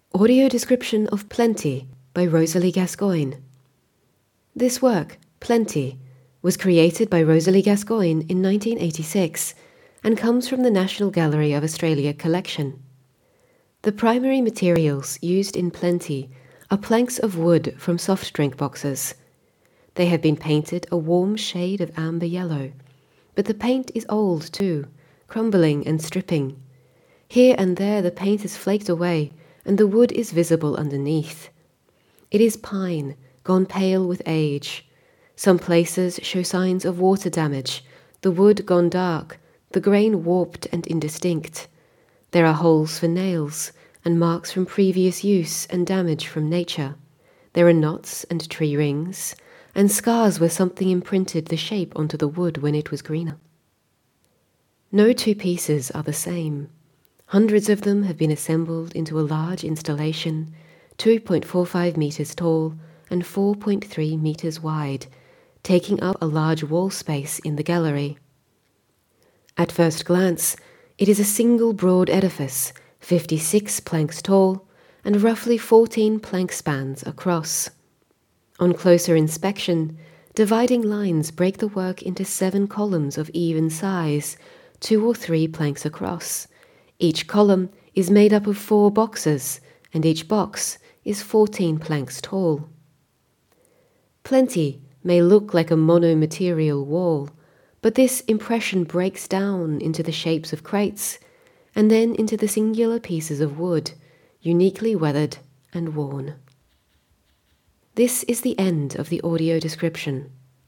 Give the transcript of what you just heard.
Audio description of Plenty by Rosalie Gascoigne. This work, Plenty, was created by Rosalie Gascoigne in 1986 and comes from the National Gallery of Australia collection. The primary materials used in Plenty are planks of wood from soft drink boxes. They have been painted a warm shade of amber yellow, but the paint is old too, crumbling and stripping. Here and there the paint has flaked away and the wood is visible underneath. It is pine, gone pale with age. Some places show signs of water damage, the wood gone dark, the grain warped and indistinct. There are holes for nails, and marks from previous use and damage from nature. There are knots and tree rings, and scars where something imprinted the shape onto the wood when it was greener. No two pieces are the same. Hundreds of them have been assembled into a large installation, 2.45 meters tall and 4.3 meters wide, taking up a large wall space in the gallery. At first glance, it is a single broad edifice, 56 planks tall and roughly 14 plank spans across. On closer inspection, dividing lines break the work into 7 columns of even size, 2 or 3 planks across. Each column is made up of 4 boxes, and each box is 14 planks tall. Plenty may look like a mono-material wall, but this impression breaks down into the shapes of crates, and then into the singular pieces of wood, uniquely weathered and worn. This is the end of the audio description.